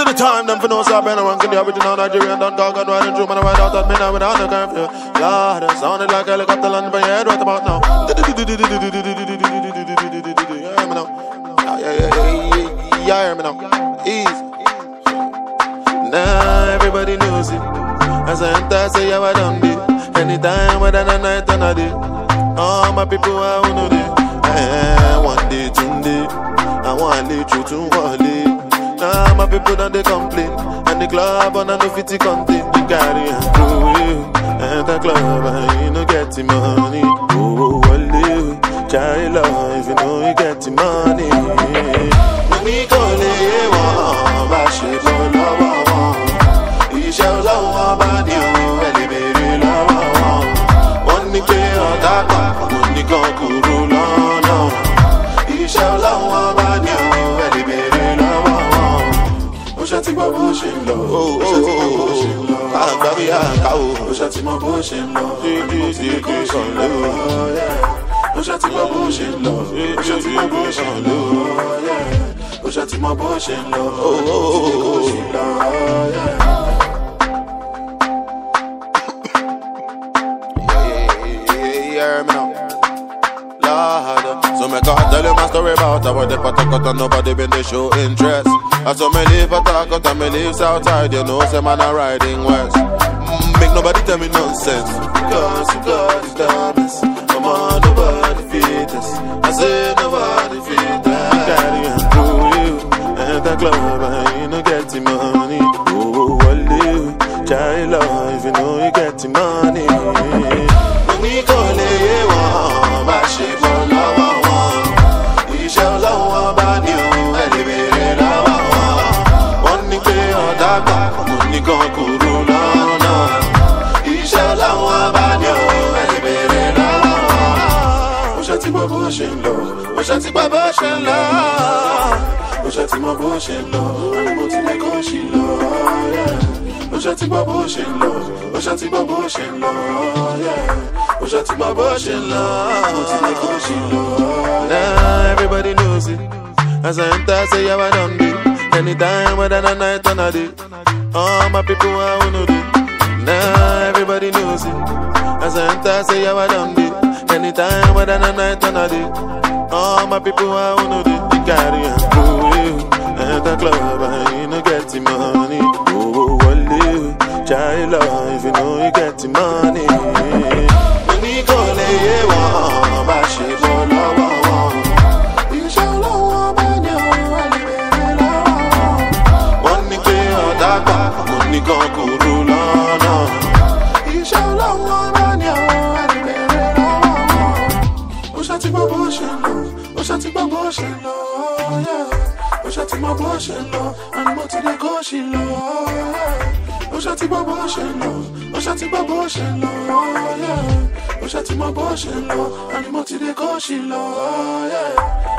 to the time, them for no stop, and I want to the original Nigerian, don't talk and ride through, man, I ride out at midnight without no curfew. Lord, it sounded like a helicopter landing by your head right about now. You hear me now? Yeah, hear me now. Easy. Now everybody knows it. As I enter, say how I done it. Anytime, whether the night or the day. All my people are on the day. One day, 2 day. I want to lead you to one day. Now my people don't they complain. And the club on no fitty contain. You carry and through you. And the club and you no get the money. Oh, well, carry love if you know you get the money. Money call it one, but she don't love one. You shall love one, but you really baby love one. One pay on that one, one can kuru no. You shall love one, but you really baby love one. Oshati my bullshit love. I'm baby Oshati my bullshit love. Oshati my bullshit love. Oshati my bullshit love. Oshati my bullshit love. Yeah, me now. Lord, so me can't tell you my story about how the patak and nobody been they show interest. I saw me live attack out and me live outside. You know, say man are riding west. Make nobody tell me nonsense. Because you got the darkness. Come on, nobody feed us. I say nobody feed us. Carry and through you. And the club and you know get the money. Oh, well, you carry love if you know you get the money. Money call it one, but she for love one. You shall love one, but you elevate love one. One pay on that back, money can kuru no. You shall love one, but you elevate love one. Oshati my bullshit love, Oshati my bullshit love. Oshati my bullshit love, and I'm to the coachy love, yeah. Oshati my bullshit love, Oshati my bullshit love, yeah. Oshati my bullshit love, I'm to the coachy love. Now everybody knows it. As I enter, say how I done it. Anytime, whether the night or the day. All my people are on the day. Now everybody knows it. As I enter, say how I done it. Anytime, whether the night or the day. All my people are on the day. You carry and through you. And the club and you know get the money. Oh, well, you carry love if you know you get the money. Money call it one, but she for love one. You shall love one, but you elevate love one. One pay on that back, money can kuru no. You shall love one, but you elevate love one. Oshati my bullshit love, Oshati my bullshit love, yeah. Oshati my bullshit love, and I'm to the coachy love, yeah. Oshati my bullshit love, Oshati my bullshit love, yeah. Oshati my bullshit love, and I'm to the coachy love, yeah.